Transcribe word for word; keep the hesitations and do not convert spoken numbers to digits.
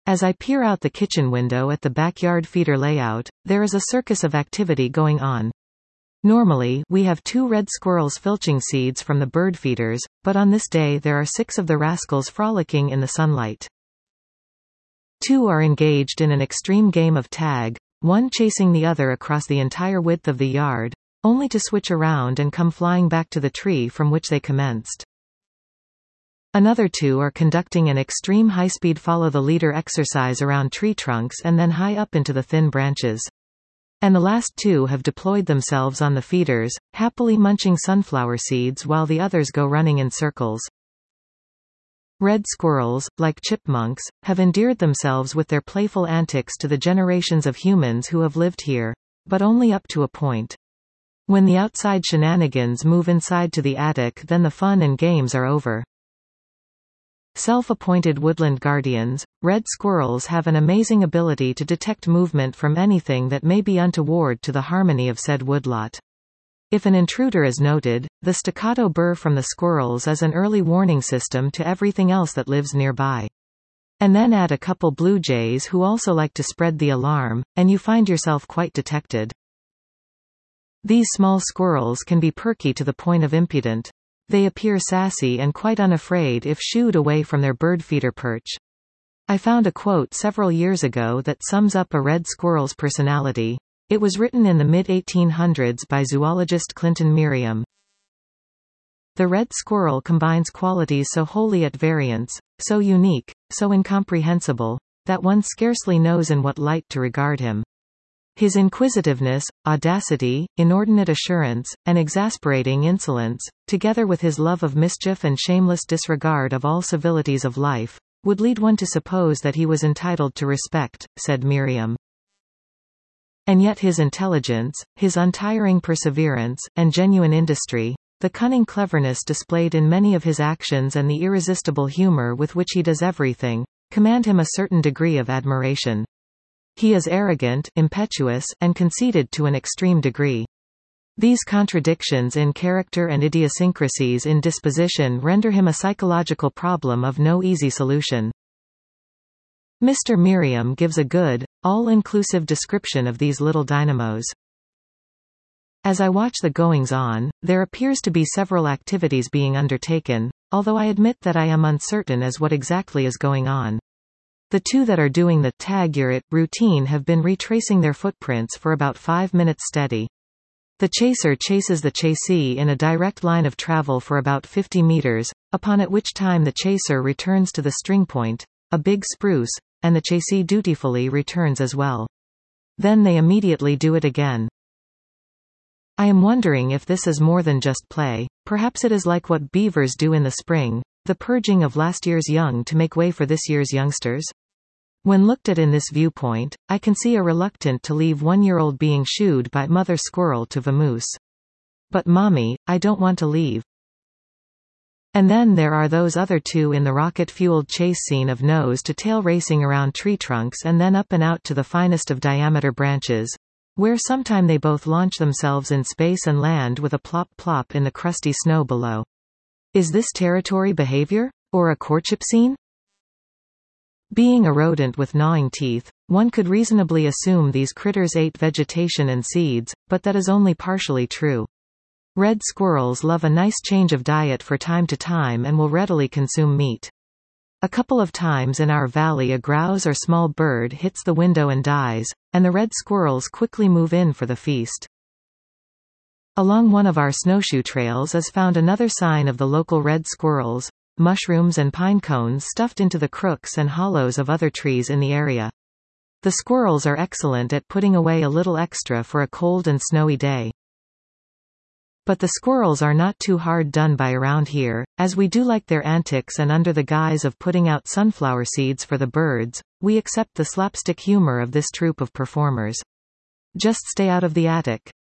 As I peer out the kitchen window at the backyard feeder layout, there is a circus of activity going on. Normally, we have two red squirrels filching seeds from the bird feeders, but on this day there are six of the rascals frolicking in the sunlight. Two are engaged in an extreme game of tag, one chasing the other across the entire width of the yard, only to switch around and come flying back to the tree from which they commenced. Another two are conducting an extreme high-speed follow-the-leader exercise around tree trunks and then high up into the thin branches. And the last two have deployed themselves on the feeders, happily munching sunflower seeds while the others go running in circles. Red squirrels, like chipmunks, have endeared themselves with their playful antics to the generations of humans who have lived here, but only up to a point. When the outside shenanigans move inside to the attic, then the fun and games are over. Self-appointed woodland guardians, red squirrels have an amazing ability to detect movement from anything that may be untoward to the harmony of said woodlot. If an intruder is noted, the staccato burr from the squirrels is an early warning system to everything else that lives nearby. And then add a couple blue jays who also like to spread the alarm, and you find yourself quite detected. These small squirrels can be perky to the point of impudent. They appear sassy and quite unafraid if shooed away from their bird feeder perch. I found a quote several years ago that sums up a red squirrel's personality. It was written in the mid eighteen hundreds by zoologist Clinton Merriam. The red squirrel combines qualities so wholly at variance, so unique, so incomprehensible, that one scarcely knows in what light to regard him. His inquisitiveness, audacity, inordinate assurance, and exasperating insolence, together with his love of mischief and shameless disregard of all civilities of life, would lead one to suppose that he was entitled to respect, said Merriam. And yet his intelligence, his untiring perseverance, and genuine industry, the cunning cleverness displayed in many of his actions and the irresistible humor with which he does everything, command him a certain degree of admiration. He is arrogant, impetuous, and conceited to an extreme degree. These contradictions in character and idiosyncrasies in disposition render him a psychological problem of no easy solution. Mister Merriam gives a good, all-inclusive description of these little dynamos. As I watch the goings-on, there appears to be several activities being undertaken, although I admit that I am uncertain as what exactly is going on. The two that are doing the tag-your-it routine have been retracing their footprints for about five minutes steady. The chaser chases the chasee in a direct line of travel for about fifty meters, upon at which time the chaser returns to the string point, a big spruce, and the chasee dutifully returns as well. Then they immediately do it again. I am wondering if this is more than just play. Perhaps it is like what beavers do in the spring, the purging of last year's young to make way for this year's youngsters. When looked at in this viewpoint, I can see a reluctant to leave one-year-old being shooed by mother squirrel to vamoose. But mommy, I don't want to leave. And then there are those other two in the rocket-fueled chase scene of nose-to-tail racing around tree trunks and then up and out to the finest of diameter branches, where sometime they both launch themselves in space and land with a plop-plop in the crusty snow below. Is this territory behavior? Or a courtship scene? Being a rodent with gnawing teeth, one could reasonably assume these critters ate vegetation and seeds, but that is only partially true. Red squirrels love a nice change of diet for time to time and will readily consume meat. A couple of times in our valley a grouse or small bird hits the window and dies, and the red squirrels quickly move in for the feast. Along one of our snowshoe trails is found another sign of the local red squirrels, mushrooms and pine cones stuffed into the crooks and hollows of other trees in the area. The squirrels are excellent at putting away a little extra for a cold and snowy day. But the squirrels are not too hard done by around here, as we do like their antics, and under the guise of putting out sunflower seeds for the birds, we accept the slapstick humor of this troupe of performers. Just stay out of the attic.